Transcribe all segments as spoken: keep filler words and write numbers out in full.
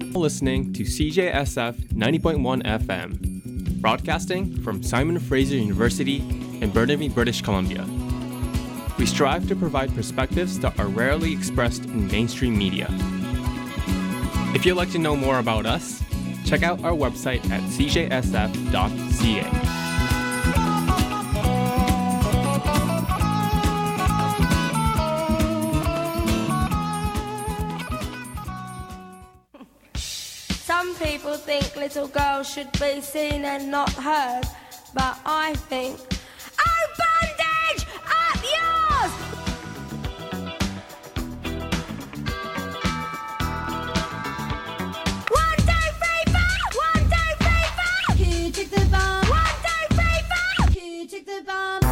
Listening to C J S F ninety point one F M, broadcasting from Simon Fraser University in Burnaby, British Columbia. We strive to provide perspectives that are rarely expressed in mainstream media. If you'd like to know more about us, check out our website at c j s f dot c a. Some people think little girls should be seen and not heard, but I think, oh, bandage, up yours! One, two, three, four! One, two, three, four! Here, take the bomb! One, two, three, four! Here, take the bomb!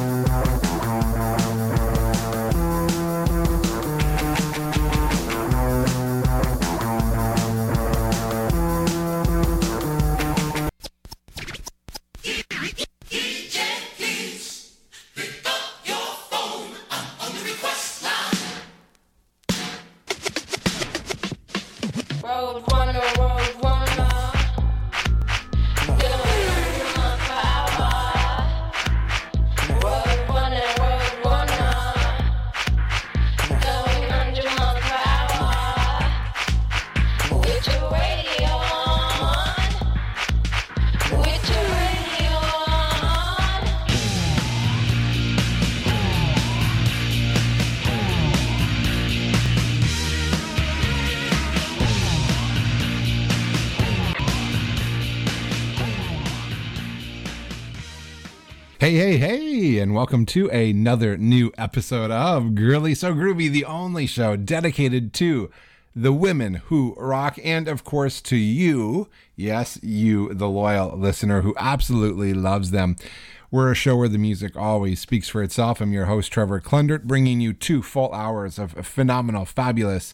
Hey, hey, hey, and welcome to another new episode of Girly So Groovy, the only show dedicated to the women who rock, and of course to you, yes, you, the loyal listener who absolutely loves them. We're a show where the music always speaks for itself. I'm your host, Trevor Klundert, bringing you two full hours of phenomenal, fabulous,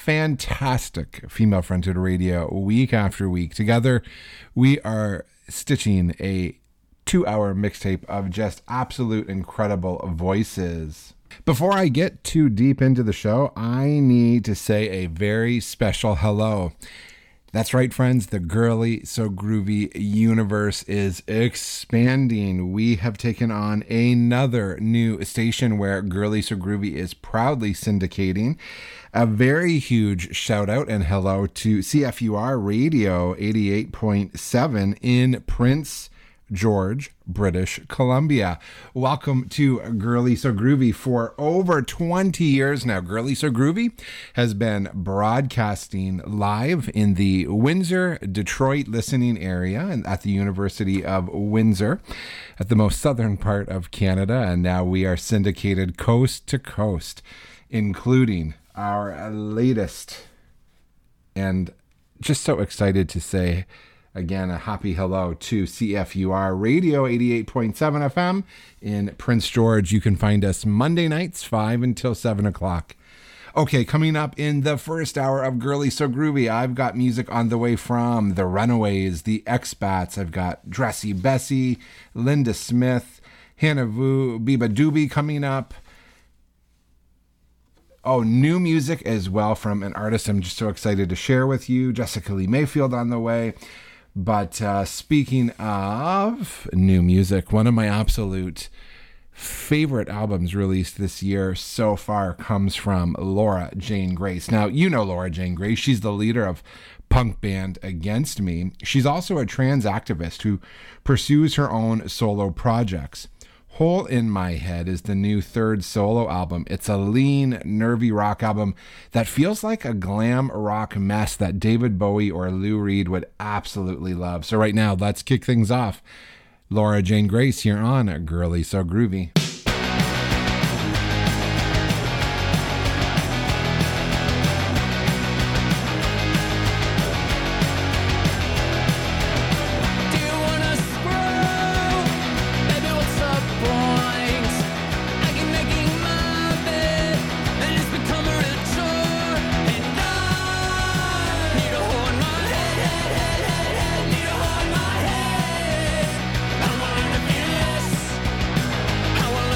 fantastic female-fronted radio week after week. Together, we are stitching a two-hour mixtape of just absolute incredible voices. Before I get too deep into the show, I need to say a very special hello. That's right, friends. The Girly So Groovy universe is expanding. We have taken on another new station where Girly So Groovy is proudly syndicating. A very huge shout out and hello to C F U R Radio eighty-eight point seven in Prince George, British Columbia. Welcome to Girly So Groovy. For over twenty years now, Girly So Groovy has been broadcasting live in the Windsor, Detroit listening area and at the University of Windsor at the most southern part of Canada. And now we are syndicated coast to coast, including our latest, and just so excited to say again, a happy hello to C F U R Radio eighty-eight point seven F M in Prince George. You can find us Monday nights, five until seven o'clock. Okay, coming up in the first hour of Girly So Groovy, I've got music on the way from The Runaways, The Expats. I've got Dressy Bessie, Linda Smith, Hannah Vu, Biba Doobie coming up. Oh, new music as well from an artist I'm just so excited to share with you. Jessica Lee Mayfield on the way. But uh, speaking of new music, one of my absolute favorite albums released this year so far comes from Laura Jane Grace. Now, you know Laura Jane Grace. She's the leader of punk band Against Me. She's also a trans activist who pursues her own solo projects. Hole in My Head is the new third solo album. It's a lean, nervy rock album that feels like a glam rock mess that David Bowie or Lou Reed would absolutely love. So right now, let's kick things off. Laura Jane Grace here on Girly So Groovy. I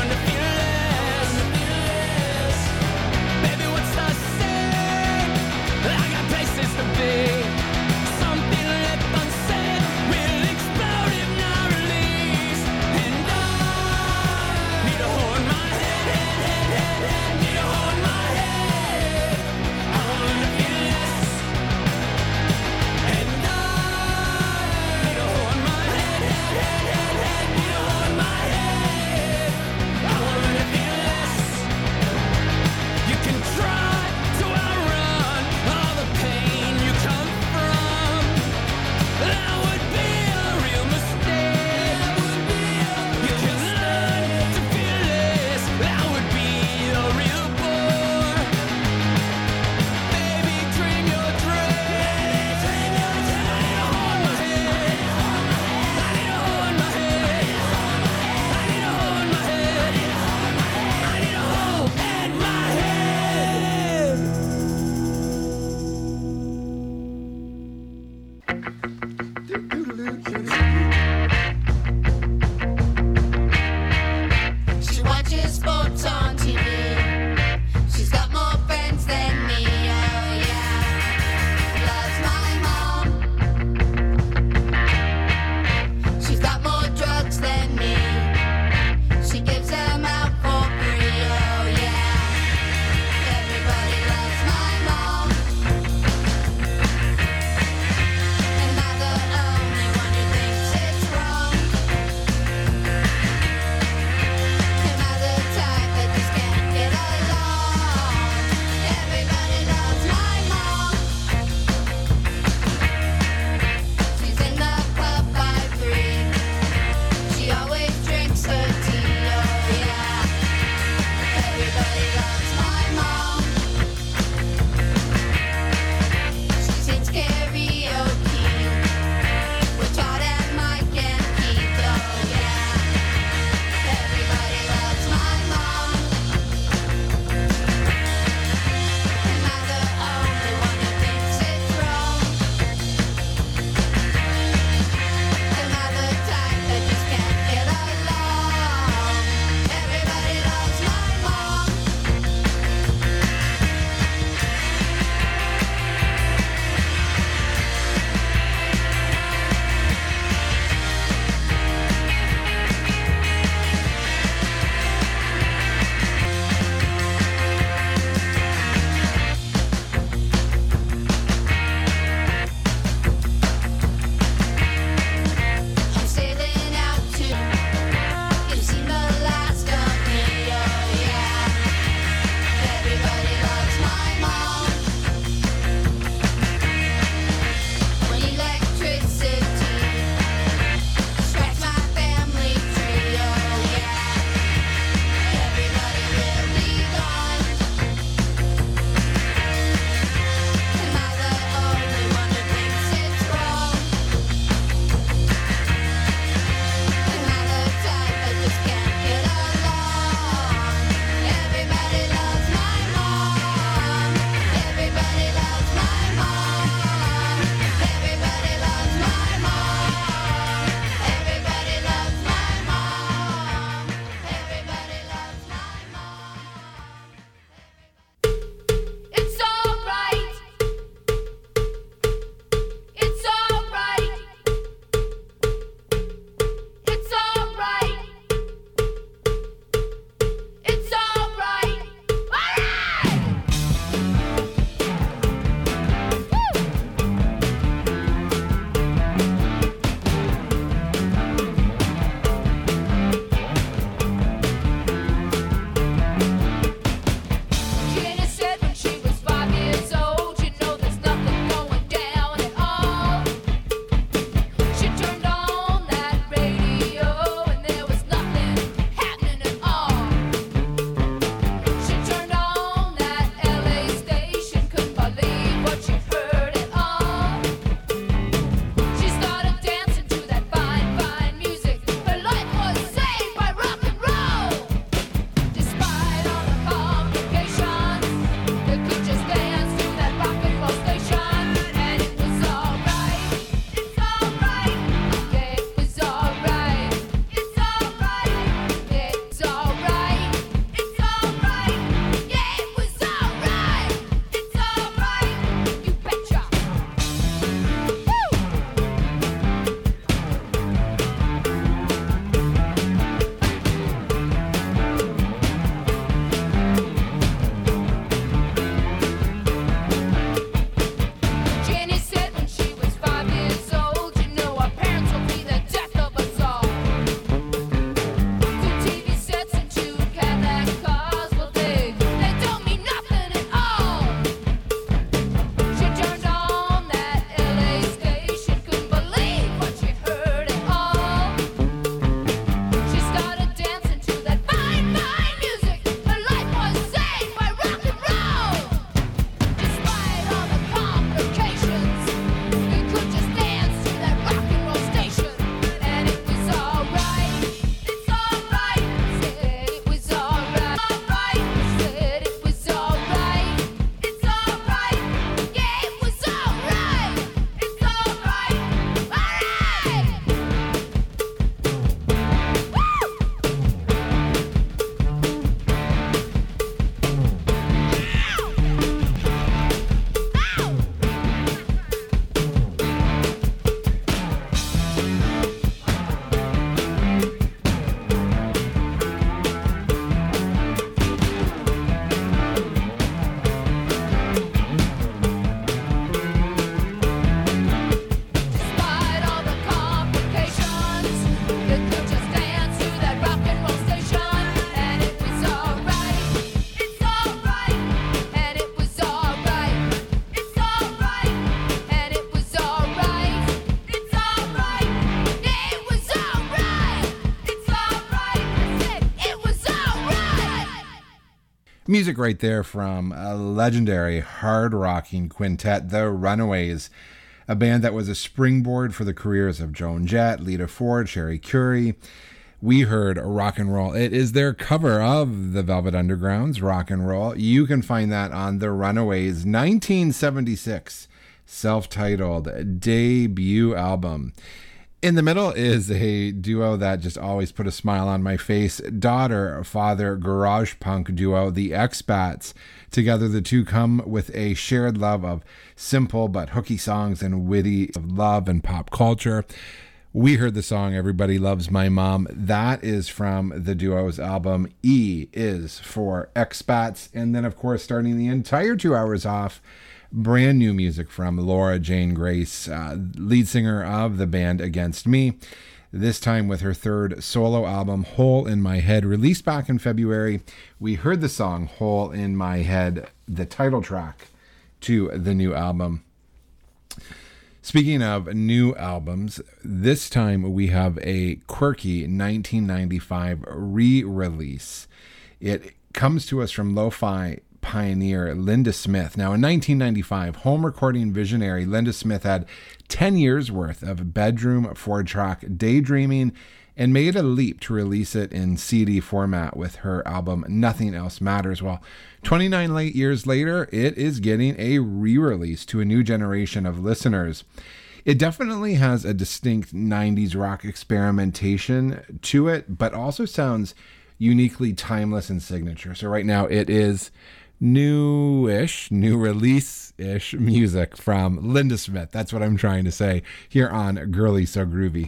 Music right there from a legendary hard-rocking quintet, The Runaways, a band that was a springboard for the careers of Joan Jett, Lita Ford, Cherie Currie. We heard Rock and Roll. It is their cover of the Velvet Underground's Rock and Roll. You can find that on The Runaways' nineteen seventy-six self-titled debut album. In the middle is a duo that just always put a smile on my face. Daughter, father, garage punk duo, the Expats. Together, the two come with a shared love of simple but hooky songs and witty of love and pop culture. We heard the song Everybody Loves My Mom. That is from the duo's album. E is for Expats. And then, of course, starting the entire two hours off, brand new music from Laura Jane Grace, uh, lead singer of the band Against Me, this time with her third solo album, Hole in My Head, released back in February. We heard the song Hole in My Head, the title track to the new album. Speaking of new albums, this time we have a quirky nineteen ninety-five re-release. It comes to us from lo-fi pioneer Linda Smith. Now, in nineteen ninety-five, home recording visionary Linda Smith had ten years worth of bedroom four-track daydreaming and made a leap to release it in C D format with her album Nothing Else Matters. Well, twenty-nine late years later, it is getting a re-release to a new generation of listeners. It definitely has a distinct nineties rock experimentation to it, but also sounds uniquely timeless and signature. So right now it is new-ish, new release-ish music from Linda Smith. That's what I'm trying to say here on Girly So Groovy.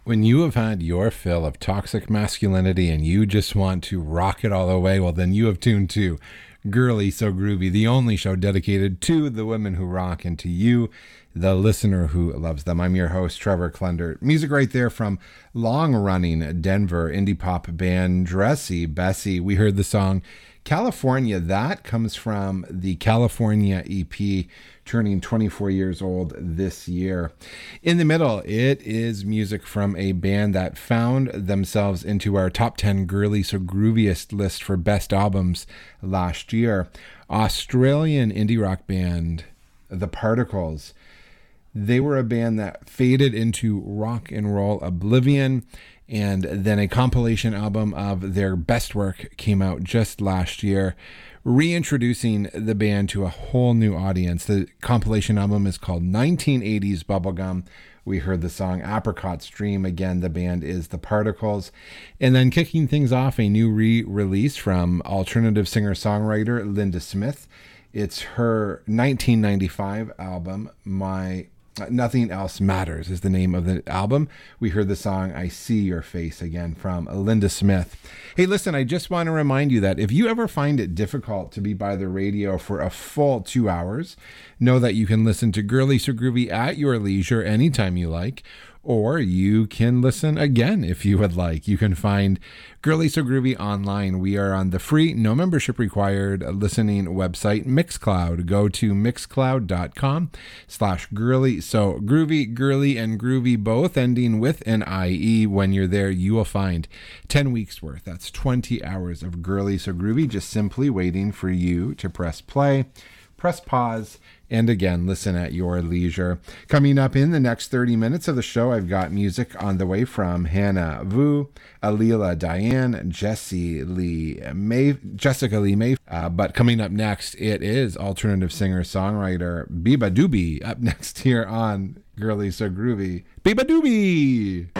When you have had your fill of toxic masculinity and you just want to rock it all the way, well, then you have tuned to Girly So Groovy, the only show dedicated to the women who rock and to you, the listener who loves them. I'm your host, Trevor Clunder. Music right there from long-running Denver indie pop band Dressy Bessie. We heard the song California. That comes from the California E P, turning twenty-four years old this year. In the middle, it is music from a band that found themselves into our top ten Girly So Grooviest list for best albums last year. Australian indie rock band, The Particles. They were a band that faded into rock and roll oblivion, and then a compilation album of their best work came out just last year, reintroducing the band to a whole new audience. The compilation album is called nineteen eighties Bubblegum. We heard the song Apricot Stream. Again, the band is The Particles. And then kicking things off, a new re-release from alternative singer-songwriter Linda Smith. It's her nineteen ninety-five album, My... Nothing Else Matters is the name of the album. We heard the song I See Your Face, again from Linda Smith. Hey, listen, I just want to remind you that if you ever find it difficult to be by the radio for a full two hours, know that you can listen to Girly So Groovy at your leisure anytime you like, or you can listen again if you would like. You can find Girly So Groovy online. We are on the free, no membership required listening website, Mixcloud. Go to mixcloud.com slash girly. So groovy, girly, and groovy, both ending with an I E. When you're there, you will find ten weeks worth. That's twenty hours of Girly So Groovy, just simply waiting for you to press play, press pause, and again, listen at your leisure. Coming up in the next thirty minutes of the show, I've got music on the way from Hannah Vu, Alila Diane, Jessie Lee May, Jessica Lee May. Uh, but coming up next, it is alternative singer-songwriter Biba Doobie. Up next here on Girly So Groovy. Biba Doobie!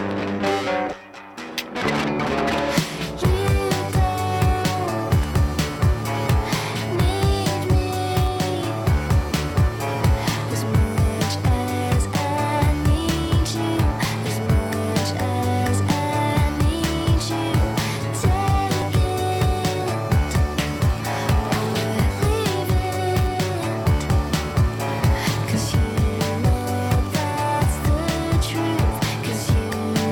Cause you know that's the truth. Cause you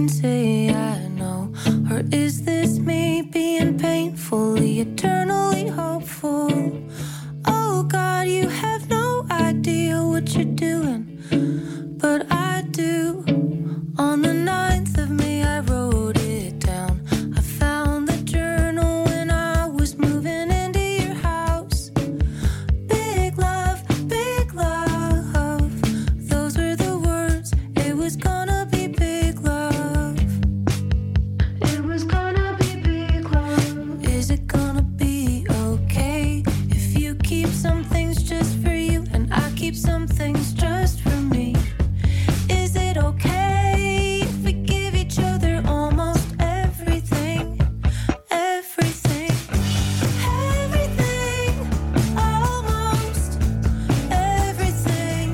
can say I know? Or is this me being painfully, eternally hopeful? Oh God, you have no idea what you're doing, but I do. On the ninth of May I wrote it down. I found the journal when I was moving into your house. Big love, big love, those were the words. It was gonna be big love. It was gonna be big love. Is it gonna be okay if you keep some things just for you and I keep some things just for me? Is it okay if we give each other almost everything? Everything, everything, almost everything,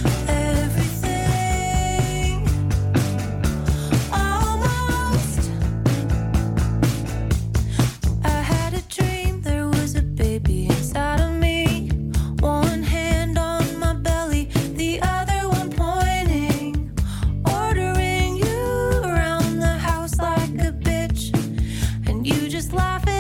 everything, almost. I had a dream there was a baby inside of me. One hand on my belly, the other one pointing. Ordering you around the house like a bitch, and you just laugh